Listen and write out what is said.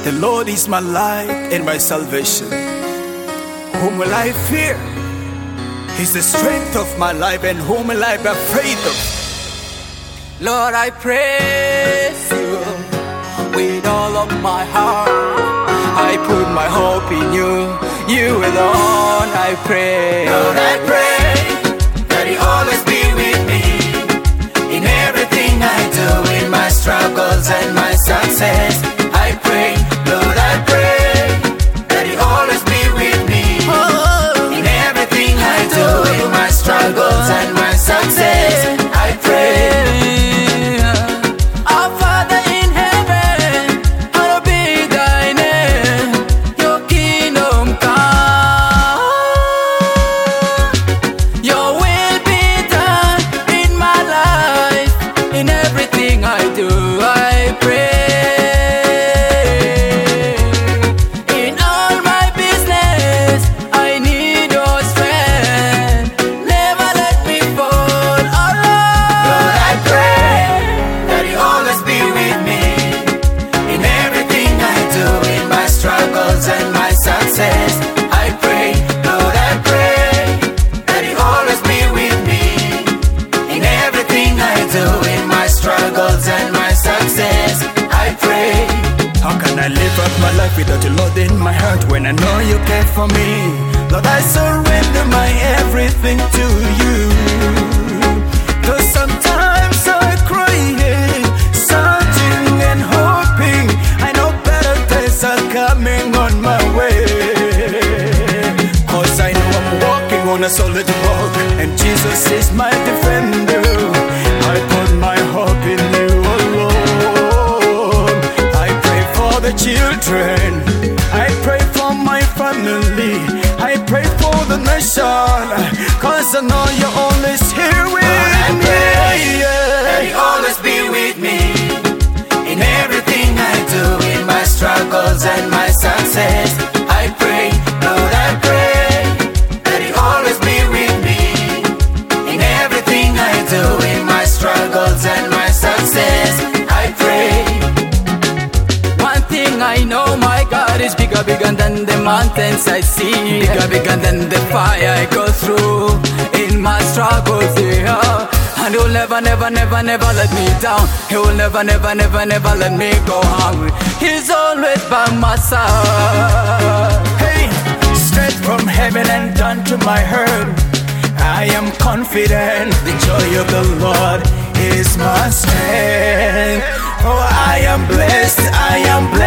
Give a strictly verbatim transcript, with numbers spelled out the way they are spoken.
The Lord is my light and my salvation. Whom will I fear? He's the strength of my life, and whom will I be afraid of? Lord, I praise you with all of my heart. I put my hope in you, you alone I pray. Lord, I pray that you always be with me in everything I do, in my struggles and my success. I pray, Lord, I pray that you always be with me in everything I do, in my struggles and my success. I pray. I pray, Lord, I pray that you always be with me in everything I do, in my struggles and my success. I pray. How can I live up my life without the Lord in my heart when I know you care for me? Lord, I surrender my everything to you. Cause sometimes I cry, searching and hoping. I know better days are coming on my way. On a solid rock, and Jesus is my defender. I put my hope in you alone. I pray for the children, I pray for my family, I pray for the nation, cause I know you're always here with Lord, I me. Pray yeah. that you always be with me in everything I do, in my struggles and my success. I pray, Lord, I pray always be with me in everything I do, in my struggles and my success. I pray. One thing I know, my God is bigger, bigger than the mountains I see, bigger, bigger than the fire I go through in my struggles, yeah. And he'll never, never, never, never let me down. He will never, never, never, never let me go hungry. He's always by my side. Hey, straight from heaven and down to my heart, I am confident the joy of the Lord is my strength. Oh, I am blessed, I am blessed.